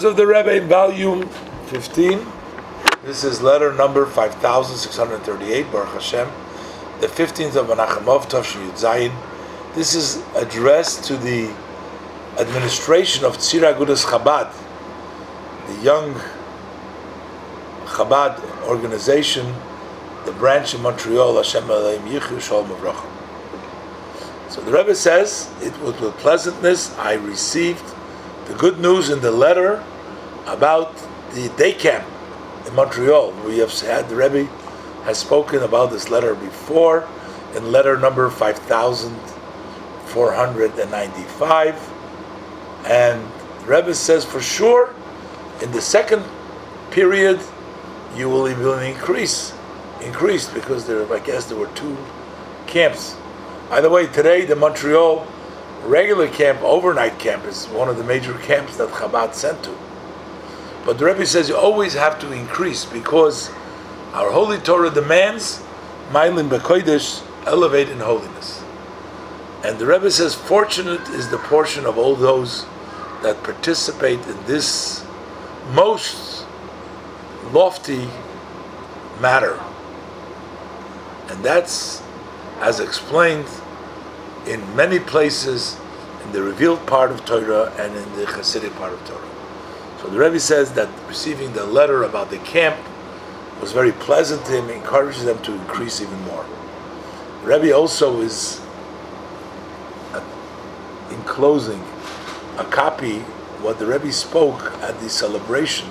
Words of the Rebbe in volume 15. This is letter number 5638, Baruch Hashem, the 15th of Menachem Av, Tafshin Yud Zayin. This is addressed to the administration of Tzir Agudas Chabad, the young Chabad organization, the branch in Montreal, Hashem Aleim Yichu Shalom Avracha. So the Rebbe says, it was with pleasantness I received the good news in the letter about the day camp in Montreal. We have had, the Rebbe has spoken about this letter before in letter number 5495, and the Rebbe says for sure in the second period you will even increased because I guess there were two camps. By the way, today the Montreal regular camp, overnight camp, is one of the major camps that Chabad sent to. But the Rebbe says you always have to increase because our Holy Torah demands Ma'alim B'Kodesh, elevate in holiness. And the Rebbe says fortunate is the portion of all those that participate in this most lofty matter. And that's, as explained in many places in the revealed part of Torah and in the Hasidic part of Torah. So the Rebbe says that receiving the letter about the camp was very pleasant to him, encourages them to increase even more. The Rebbe also is, in closing, a copy what the Rebbe spoke at the celebration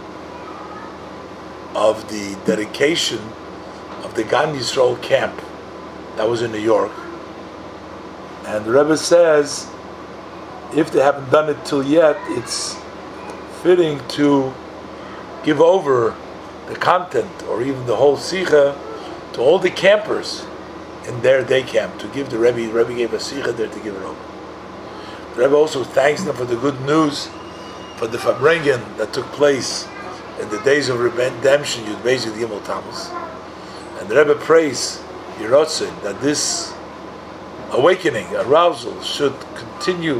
of the dedication of the Gan Yisrael camp that was in New York. And the Rebbe says, if they haven't done it till yet, it's fitting to give over the content or even the whole Sikha to all the campers in their day camp, to give the Rebbe. The Rebbe gave a Sikha there to give it over. The Rebbe also thanks them for the good news, for the Farbrengen that took place in the days of redemption, Yud Beis Yud Gimel Tammuz. And the Rebbe prays, Yerotzin, that this awakening, arousal, should continue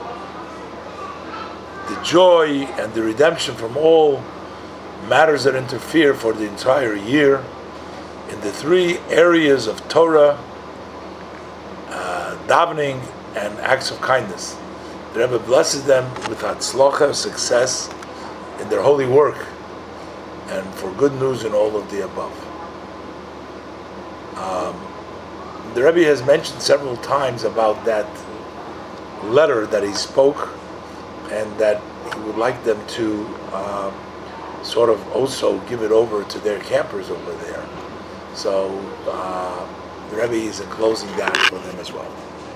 the joy and the redemption from all matters that interfere for the entire year in the three areas of Torah, davening, and acts of kindness. The Rebbe blesses them with hatzlacha, success in their holy work, and for good news in all of the above. The Rebbe has mentioned several times about that letter that he spoke, and that he would like them to sort of also give it over to their campers over there. So the Rebbe is enclosing that for them as well.